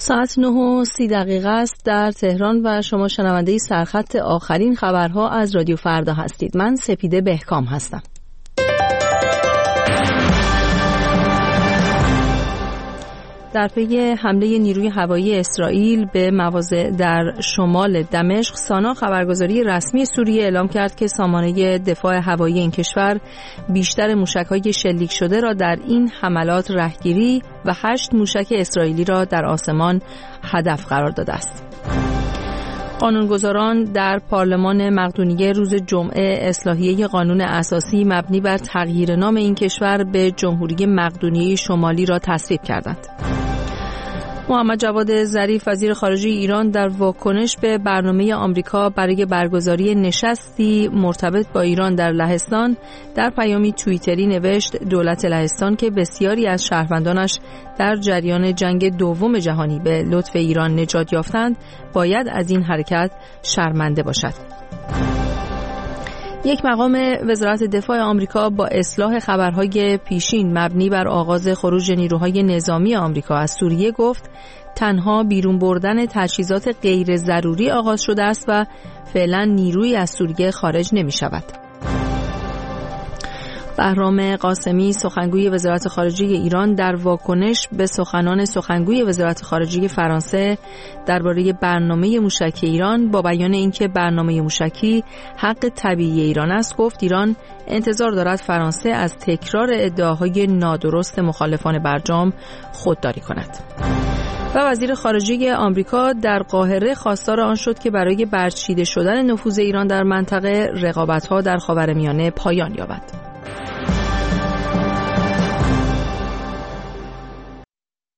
ساعت 9:30 است در تهران و شما شنونده سرخط آخرین خبرها از رادیو فردا هستید. من سپیده بهکام هستم. در پی حمله نیروی هوایی اسرائیل به مواضع در شمال دمشق، سانا خبرگزاری رسمی سوریه اعلام کرد که سامانه دفاع هوایی این کشور بیشتر موشک‌های شلیک شده را در این حملات رهگیری و 8 موشک اسرائیلی را در آسمان هدف قرار داده است. قانونگذاران در پارلمان مقدونیه روز جمعه اصلاحیه قانون اساسی مبنی بر تغییر نام این کشور به جمهوری مقدونیه شمالی را تصویب کردند. محمد جواد ظریف وزیر خارجه ایران در واکنش به برنامه آمریکا برای برگزاری نشستی مرتبط با ایران در لهستان در پیامی توییتری نوشت دولت لهستان که بسیاری از شهروندانش در جریان جنگ دوم جهانی به لطف ایران نجات یافتند باید از این حرکت شرمنده باشد. یک مقام وزارت دفاع آمریکا با اصلاح خبرهای پیشین مبنی بر آغاز خروج نیروهای نظامی آمریکا از سوریه گفت تنها بیرون بردن تجهیزات غیر ضروری آغاز شده است و فعلا نیرویی از سوریه خارج نمی شود. بهرام قاسمی سخنگوی وزارت خارجه ایران در واکنش به سخنان سخنگوی وزارت خارجه فرانسه درباره برنامه موشکی ایران با بیان اینکه برنامه موشکی حق طبیعی ایران است گفت ایران انتظار دارد فرانسه از تکرار ادعاهای نادرست مخالفان برجام خودداری کند. و وزیر خارجه آمریکا در قاهره خواستار آن شد که برای برچیده شدن نفوذ ایران در منطقه رقابت‌ها در خاورمیانه پایان یابد.